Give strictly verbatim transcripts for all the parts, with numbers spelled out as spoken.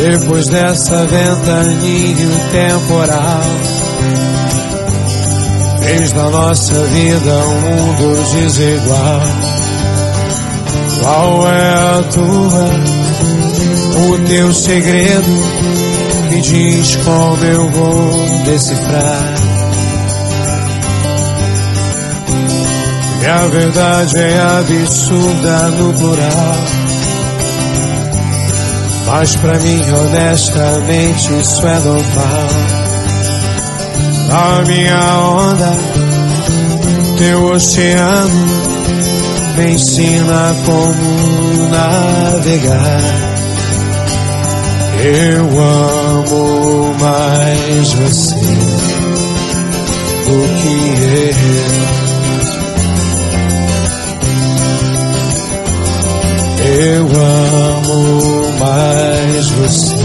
Depois dessa ventania temporal, fez da nossa vida um mundo desigual. Qual é a tua, o teu segredo? Me diz como eu vou decifrar. E a verdade é absurda no plural, mas pra mim honestamente isso é normal. A minha onda, teu oceano, me ensina como navegar. Eu amo mais você do que eu. Eu amo mais você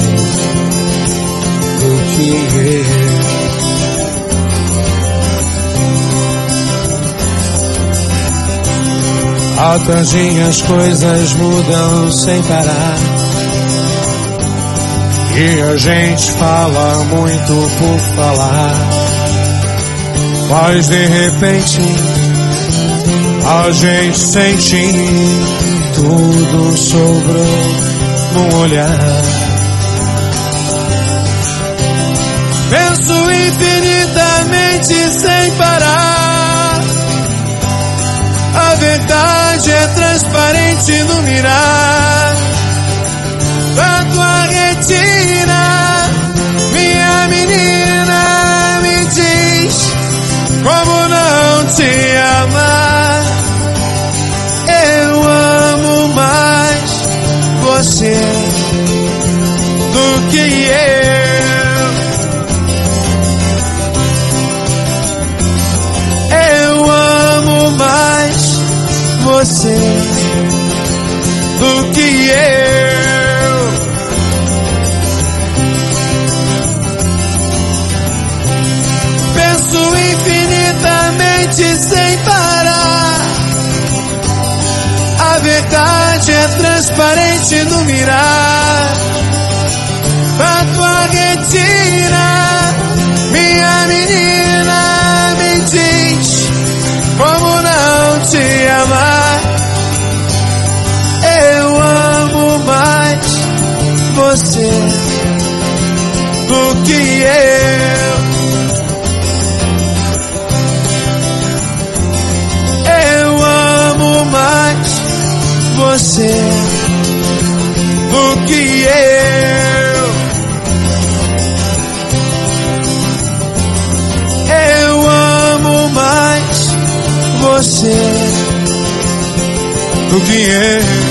do que eu. À tardinha as coisas mudam sem parar, e a gente fala muito por falar, mas de repente a gente sente tudo sobrou num olhar. Penso infinitamente sem parar, a verdade é transparente no mirar da tua retina. Minha menina, me diz como não te amar. Eu amo mais você do que eu. Eu amo mais você do que eu. Penso infinitamente sem parar, a verdade é transparente no mirar da tua retina. Minha menina, me diz como não te amar. Eu amo mais você do que eu. Eu amo mais você do que eu. Eu amo mais você do que eu.